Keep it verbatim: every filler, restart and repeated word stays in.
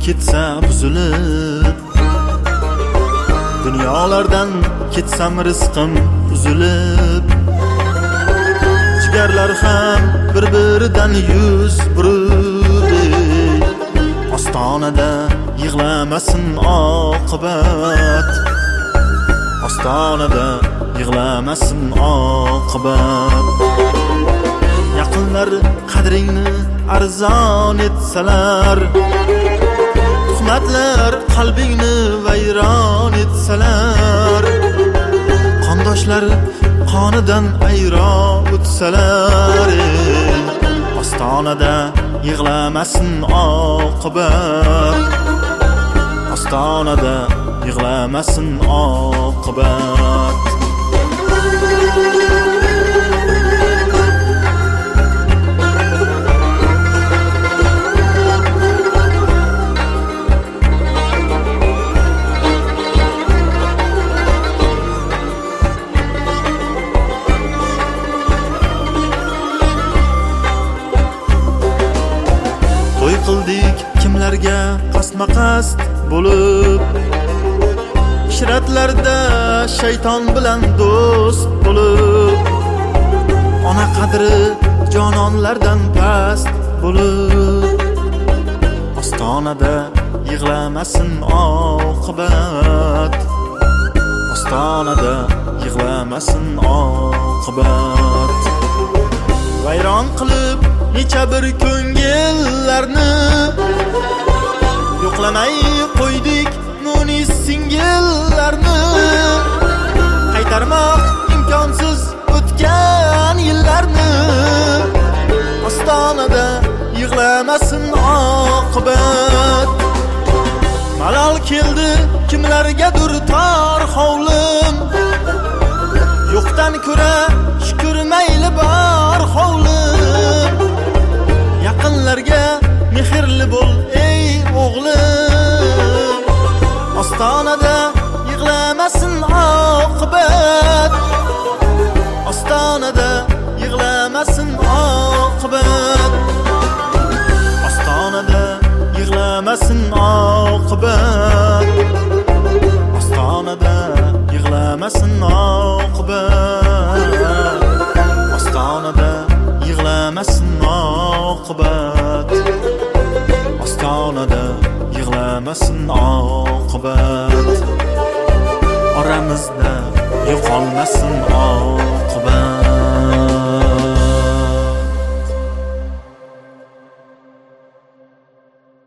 ketsa buzilib, dunyolardan ketsam rizqim uzilib, jigarlar ham bir-biridan yuz burib, ostonada yig'lamasin oqibat, ostonada yig'lamasin oqibat. Yaqinlar qadringni arzon etsalar, tuhmatlar qalbingni vayron etsalar, qondoshlar qonidan ayron o'tsalar, ostonada yig'lamasin oqibat, ostonada yig'lamasin oqibat. To'y qildik kimlarga qasma-qasd bo'lib, ishratlarda shayton bilan do'st bo'lib, ona qadri jononlardan past bo'lib, ostonada yig'lamasin oqibat, ostonada yig'lamasin oqibat. Vayron qilib necha bir ko'ngillarni, yo'qlamay qo'ydik munis singillarni, qaytarmoq imkonsiz o'tgan yillarni, ostonada yig'lamasin oqibat. Malol keldi kimlargadir tor hovlim, yo'qdan ko'ra shukr mayli bor hovlim, yaqinlarga mehrli bo'l ey o'g'lim, ostonada yig'lamasin oqibat, ostonada yig'lamasin oqibat, ostonada yig'lamasin oqibat, ostonada yig'lamasin oqibat, ostonada yig'lamasin oqibat, ostonada yig'lamasin oqibat, oramizda yo'qolmasin oqibat.